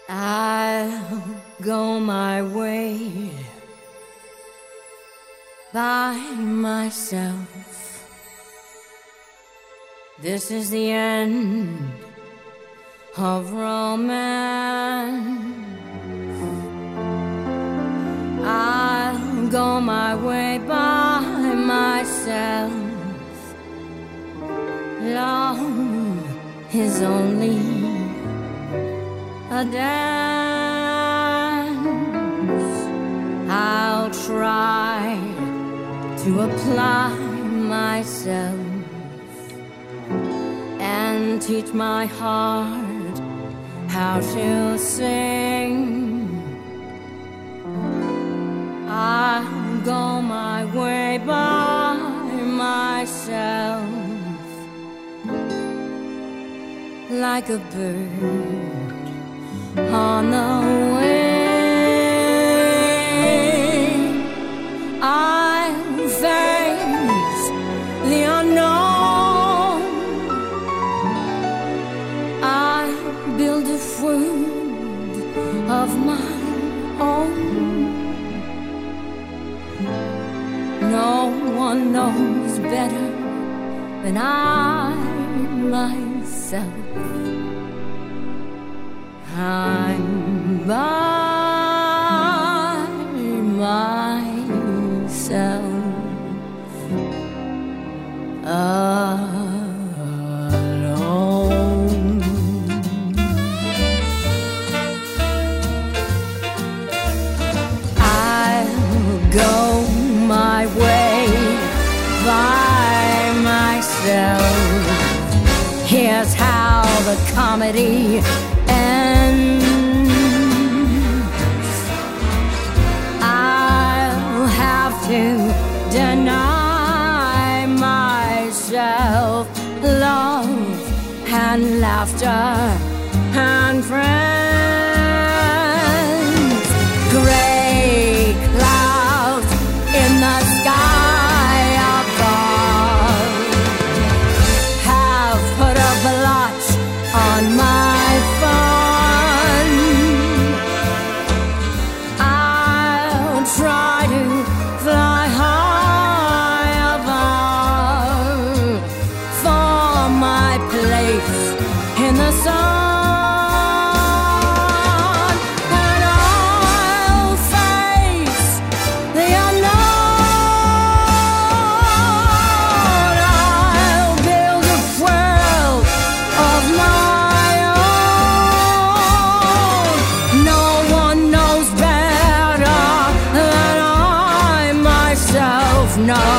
I'll go my way by myself. This is the end of romance. I'll go my way by myself. Love is only a dance. I'll try to apply myself and teach my heart how to sing. I'll go my way by myself, like a bird on the wing. I'll face the unknown. I'll build a world of my own. No one knows better than I myself. I'm by myself alone. I'll go my way by myself. Here's how the comedy ends. I'll have to deny myself love and laughter and friends. Gray clouds in the sky above have put a blotch on my fun. I'll try to fly high above for my place in the sun. And I'll face the unknown. I'll build a world of my own. No one knows better than I myself know.